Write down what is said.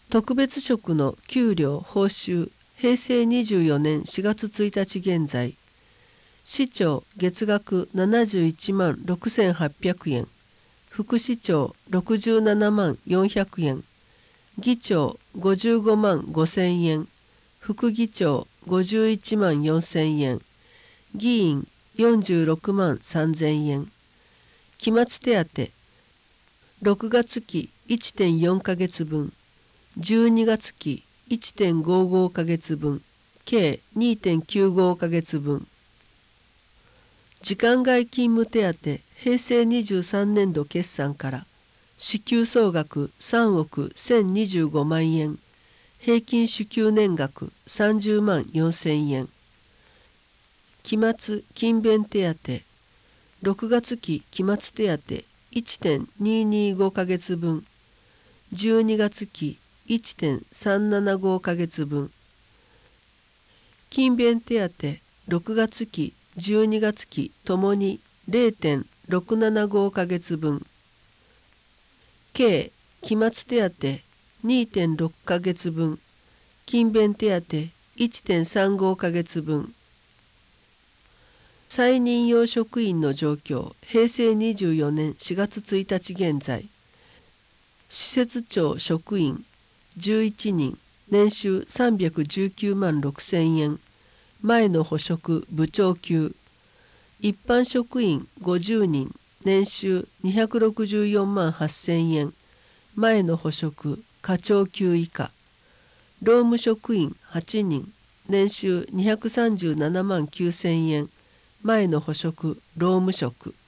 特別職の給料報酬平成24年4月1日現在、市長月額71万6800円、副市長67万400円、議長55万5000円、副議長51万4000円、議員46万3000円。期末手当6月期 1.4 ヶ月分、12月期 1.55 ヶ月分、計 2.95 ヶ月分。時間外勤務手当平成23年度決算から支給総額3億1025万円、平均支給年額30万4000円。期末勤勉手当6月期期末手当 1.225 ヶ月分、12月期 1.375 ヶ月分。勤勉手当6月期12月期ともに 0.675 ヶ月分。計期末手当 2.6 ヶ月分、勤勉手当 1.35 ヶ月分。再任用職員の状況平成24年4月1日現在、施設長職員11人、年収319万6000円、前の補職部長級。一般職員50人、年収264万8000円、前の補職課長級以下。労務職員8人、年収237万9000円、前の補職労務職。